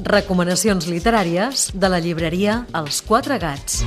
Recomanacions literàries de la llibreria Els Quatre Gats.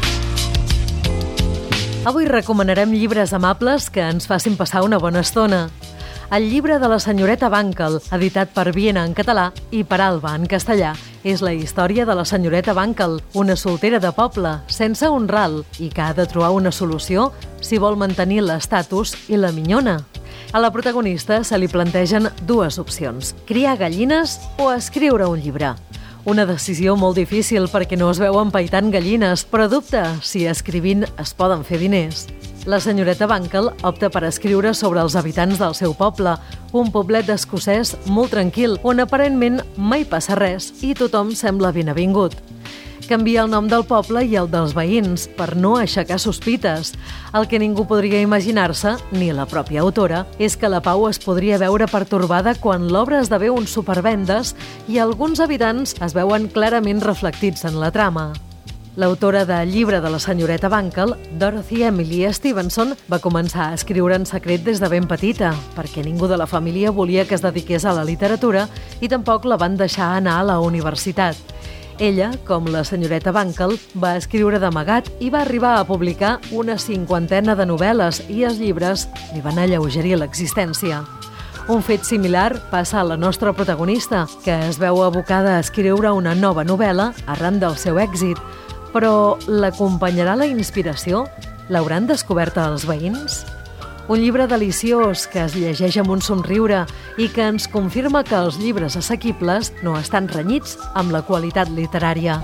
Avui recomanarem llibres amables que ens facin passar una bona estona. El llibre de la senyoreta Bankel, editat per Viena en català i per Alba en castellà, és la història de la senyoreta Bankel, una soltera de poble, sense un ral, i que ha de trobar una solució si vol mantenir l'estatus i la minyona. A la protagonista se li plantegen dues opcions: criar gallines o escriure un llibre. Una decisió molt difícil perquè no es veu empaitant gallines, però dubta si escrivint es poden fer diners. La senyoreta Bankel opta per escriure sobre els habitants del seu poble, un poblet escocès molt tranquil, on aparentment mai passa res i tothom sembla ben avingut. Canvia el nom del poble i el dels veïns per no aixecar sospites. El que ningú podria imaginar-se, ni la pròpia autora, és que la Pau es podria veure pertorbada quan l'obra esdevé un supervendes i alguns habitants es veuen clarament reflectits en la trama. L'autora del llibre de la senyoreta Bankel, Dorothy Emily Stevenson, va començar a escriure en secret des de ben petita, perquè ningú de la família volia que es dediqués a la literatura i tampoc la van deixar anar a la universitat. Ella, com la senyoreta Bankel, va escriure d'amagat i va arribar a publicar una 50ena de novel·les i els llibres li van alleugerir l'existència. Un fet similar passa a la nostra protagonista, que es veu abocada a escriure una nova novel·la arran del seu èxit. Però l'acompanyarà la inspiració? L'hauran descobert els veïns? Un llibre deliciós que es llegeix amb un somriure i que ens confirma que els llibres assequibles no estan renyits amb la qualitat literària.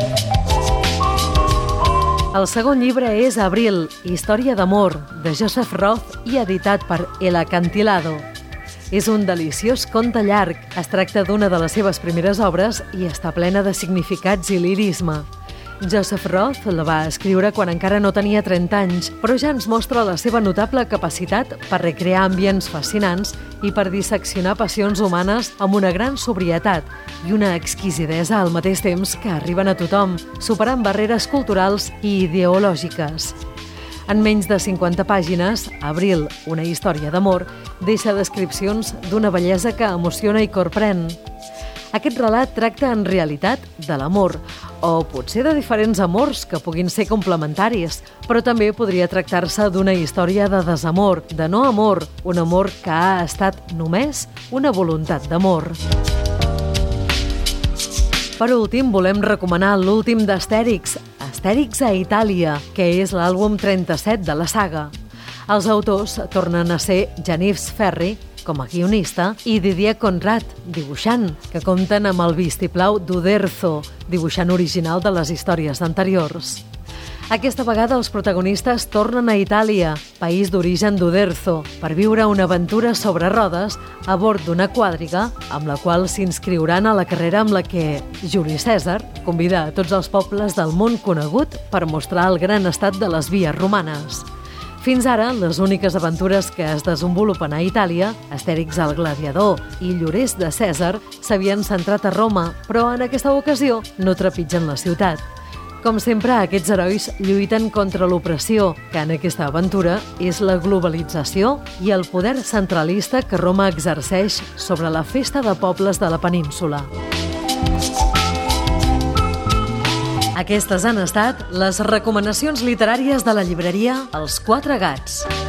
El segon llibre és Abril, història d'amor, de Joseph Roth i editat per El Acantilado. És un deliciós conte llarg, es tracta d'una de les seves primeres obres i està plena de significats i lirisme. Joseph Roth la va escriure quan encara no tenia 30 anys, però ja ens mostra la seva notable capacitat per recrear ambients fascinants i per disseccionar passions humanes amb una gran sobrietat i una exquisidesa al mateix temps que arriben a tothom, superant barreres culturals i ideològiques. En menys de 50 pàgines, Abril, una història d'amor, deixa descripcions d'una bellesa que emociona i corprèn. Aquest relat tracta en realitat de l'amor, o potser de diferents amors que puguin ser complementaris, però també podria tractar-se d'una història de desamor, de no amor, un amor que ha estat només una voluntat d'amor. Per últim, volem recomanar l'últim d'Astèrix, Astèrix a Itàlia, que és l'àlbum 37 de la saga. Els autors tornen a ser Yaniv Ferri, com a guionista, i Didier Conrad, dibuixant, que compten amb el vistiplau d'Uderzo, dibuixant original de les històries anteriors. Aquesta vegada els protagonistes tornen a Itàlia, país d'origen d'Uderzo, per viure una aventura sobre rodes a bord d'una quadriga amb la qual s'inscriuran a la carrera amb la que Juli Cèsar convida a tots els pobles del món conegut per mostrar el gran estat de les vies romanes. Fins ara, les úniques aventures que es desenvolupen a Itàlia, Astèrix el Gladiador i Llorers de Cèsar, s'havien centrat a Roma, però en aquesta ocasió no trepitgen la ciutat. Com sempre, aquests herois lluiten contra l'opressió, que en aquesta aventura és la globalització i el poder centralista que Roma exerceix sobre la festa de pobles de la península. Aquestes han estat les recomanacions literàries de la llibreria Els Quatre Gats.